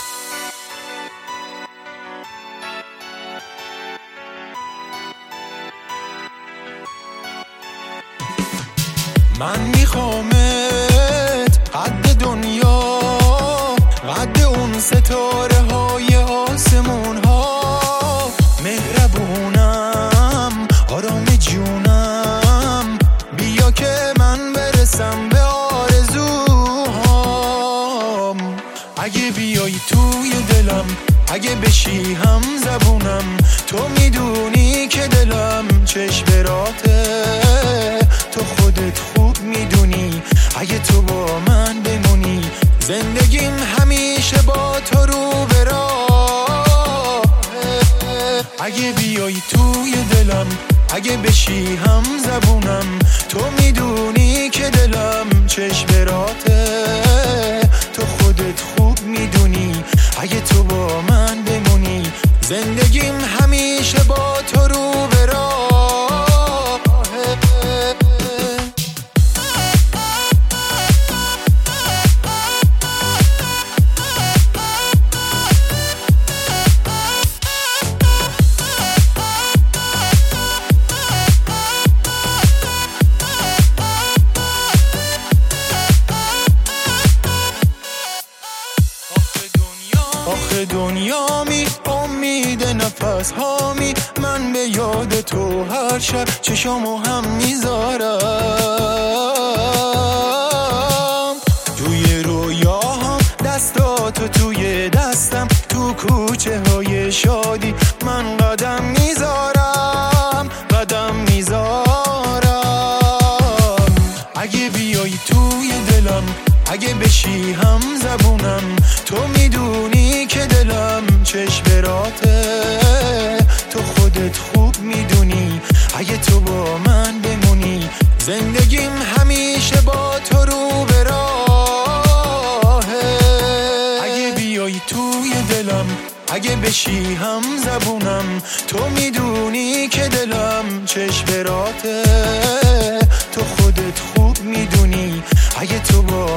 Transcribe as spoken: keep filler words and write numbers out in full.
من میخوامت قد دنیا، قد اون ستاره های آسمون ها، مهربونم آرام جونم، بیا که من برسم به آرزوهام. اگه بیای توی دلم، اگه بشی هم زبونم، تو میدونی که دلم چشمراته، تو خودت خوب میدونی اگه تو با من بمونی، زندگیم همیشه با تو رو به راه. اگه بیای توی دلم، اگه بشی هم زبونم، تو میدونی که دلم چشمراته، تو خودت خوب میدونی اگه تو با من بمونی، زندگیم همیشه با تو رو به راه. آخه دنیامی امید نفس هامی، من به یاد تو هر شب چشامو هم میذارم، توی رویاهام دستاتو توی دستم، تو کوچه های شادی من قدم میذارم، قدم میذارم. اگه بیای توی دلم، اگه بشی هم زبونم، تو میدونی که دلم چشمراته، تو خودت خوب میدونی اگه تو با من بمونی، زندگیم همیشه با تو رو به راه. اگه بیای توی دلم، اگه بشی هم زبونم، تو میدونی که دلم چشمراته، تو خودت خوب میدونی اگه تو با